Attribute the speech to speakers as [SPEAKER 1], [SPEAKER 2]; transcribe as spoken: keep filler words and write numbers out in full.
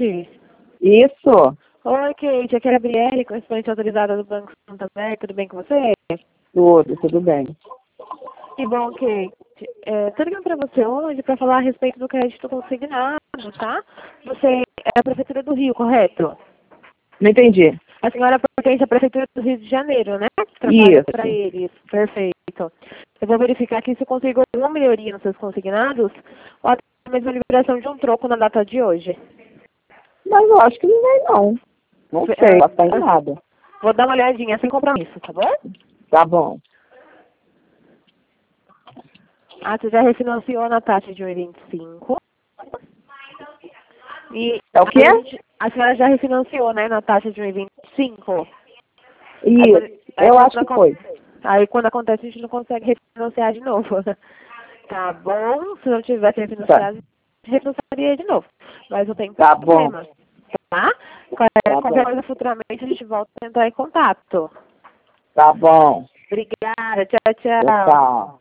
[SPEAKER 1] Kate?
[SPEAKER 2] Isso.
[SPEAKER 1] Oi, Kate. Aqui é a Gabriele, correspondente autorizada do Banco Santander. Tudo bem com você?
[SPEAKER 2] Tudo, tudo bem.
[SPEAKER 1] Que bom, Kate. É, tô ligando para você hoje para falar a respeito do crédito consignado, tá? Você é a Prefeitura do Rio, correto?
[SPEAKER 2] Não entendi.
[SPEAKER 1] A senhora pertence à Prefeitura do Rio de Janeiro, né? Trabalha para
[SPEAKER 2] Isso.
[SPEAKER 1] eles. Perfeito. Eu vou verificar aqui se eu consigo alguma melhoria nos seus consignados ou até mesmo a liberação de um troco na data de hoje.
[SPEAKER 2] Mas eu acho que não vem, não. Não sei, não tá em nada.
[SPEAKER 1] Vou dar uma olhadinha sem compromisso, tá bom?
[SPEAKER 2] Tá bom.
[SPEAKER 1] Ah, você já refinanciou na taxa de um vírgula vinte e cinco. E
[SPEAKER 2] É o quê?
[SPEAKER 1] a, gente, a senhora já refinanciou, né, na taxa de um vírgula vinte e cinco?
[SPEAKER 2] Isso.
[SPEAKER 1] Aí, aí
[SPEAKER 2] Eu
[SPEAKER 1] quando
[SPEAKER 2] acho que
[SPEAKER 1] acon-
[SPEAKER 2] foi.
[SPEAKER 1] Aí quando acontece a gente não consegue refinanciar de novo. Tá bom? Se não tivesse refinanciado, a gente refinanciaria de novo. Mas não tem
[SPEAKER 2] Tá bom.
[SPEAKER 1] problema. Tá? Qualquer,
[SPEAKER 2] Tá
[SPEAKER 1] qualquer
[SPEAKER 2] bom.
[SPEAKER 1] coisa futuramente a gente volta a entrar em contato.
[SPEAKER 2] Tá bom.
[SPEAKER 1] Obrigada. Tchau, tchau.
[SPEAKER 2] Tchau.